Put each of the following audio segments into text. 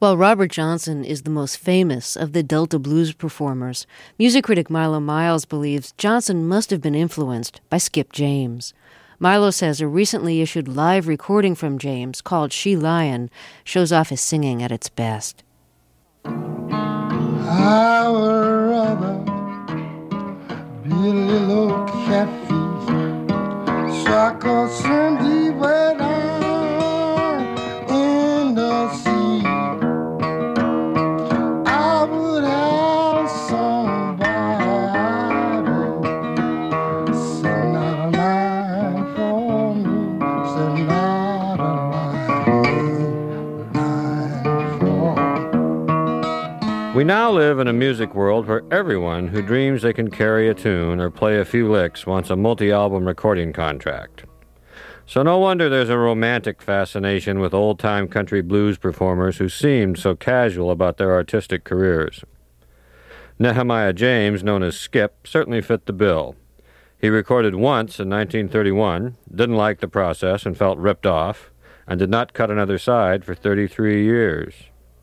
While Robert Johnson is the most famous of the Delta blues performers, music critic Milo Miles believes Johnson must have been influenced by Skip James. Milo says a recently issued live recording from James called She Lion shows off his singing at its best. I would rather be a little catfish so I could swim deep way down in the sea. I would have somebody send out a line for me, send out a line for me. We now live in a music world where everyone who dreams they can carry a tune or play a few licks wants a multi-album recording contract. So no wonder there's a romantic fascination with old-time country blues performers who seemed so casual about their artistic careers. Nehemiah James, known as Skip, certainly fit the bill. He recorded once in 1931, didn't like the process and felt ripped off, and did not cut another side for 33 years.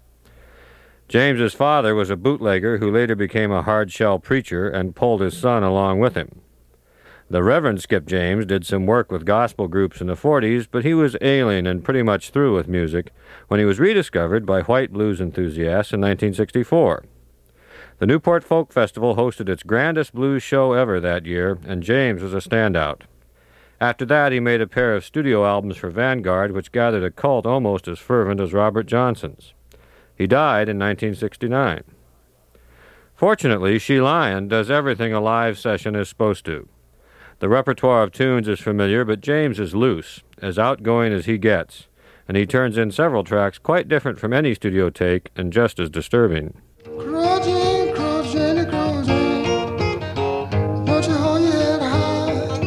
James's father was a bootlegger who later became a hard-shell preacher and pulled his son along with him. The Reverend Skip James did some work with gospel groups in the 40s, but he was ailing and pretty much through with music when he was rediscovered by white blues enthusiasts in 1964. The Newport Folk Festival hosted its grandest blues show ever that year, and James was a standout. After that, he made a pair of studio albums for Vanguard, which gathered a cult almost as fervent as Robert Johnson's. He died in 1969. Fortunately, She Lion does everything a live session is supposed to. The repertoire of tunes is familiar, but James is loose, as outgoing as he gets, and he turns in several tracks quite different from any studio take and just as disturbing. Crouching, crouching, crouching, don't you hold your head high.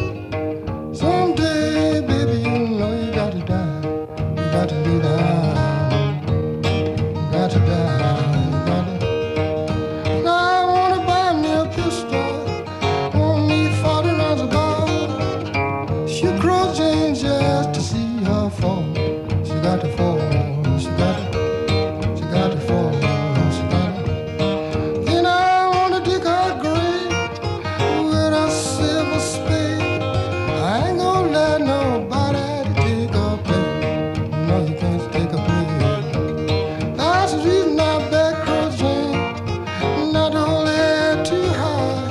Someday, baby, you know you got to die. You got to be down. You got to die. You got to. Now I want to buy me a pistol. Want me 40 rounds of ball. She crouching just to see her fall. She got to fall. She got to fall. She got to. Then I want to dig her grave with a silver spade. I ain't gonna let nobody take her place. No, you can't take her place. That's the reason I beg crouching not to hold her head too high.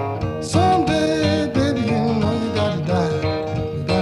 Someday, baby, you know you got to die. You got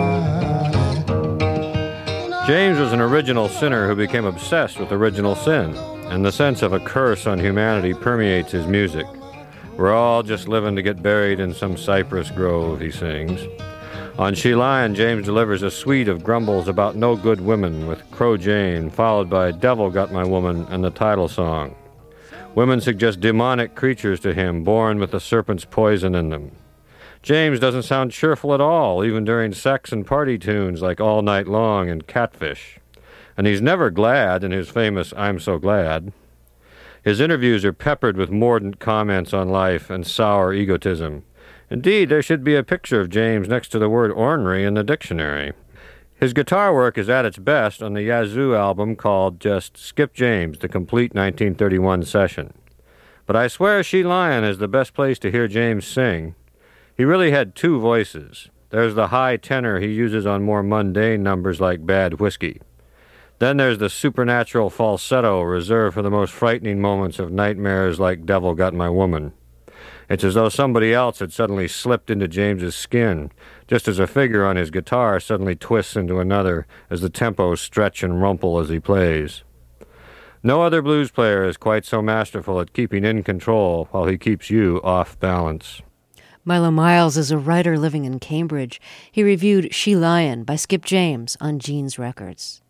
to die. James was an original sinner who became obsessed with original sin, and the sense of a curse on humanity permeates his music. We're all just living to get buried in some cypress grove, he sings. On She Lion, James delivers a suite of grumbles about no good women with Crow Jane, followed by Devil Got My Woman and the title song. Women suggest demonic creatures to him, born with the serpent's poison in them. James doesn't sound cheerful at all, even during sex and party tunes like All Night Long and Catfish. And he's never glad in his famous I'm So Glad. His interviews are peppered with mordant comments on life and sour egotism. Indeed, there should be a picture of James next to the word ornery in the dictionary. His guitar work is at its best on the Yazoo album called just Skip James, the complete 1931 session. But I swear She Lion is the best place to hear James sing. He really had two voices. There's the high tenor he uses on more mundane numbers like Bad Whiskey. Then there's the supernatural falsetto reserved for the most frightening moments of nightmares like Devil Got My Woman. It's as though somebody else had suddenly slipped into James's skin, just as a figure on his guitar suddenly twists into another as the tempos stretch and rumple as he plays. No other blues player is quite so masterful at keeping in control while he keeps you off balance. Milo Miles is a writer living in Cambridge. He reviewed She Lion by Skip James on Gene's Records.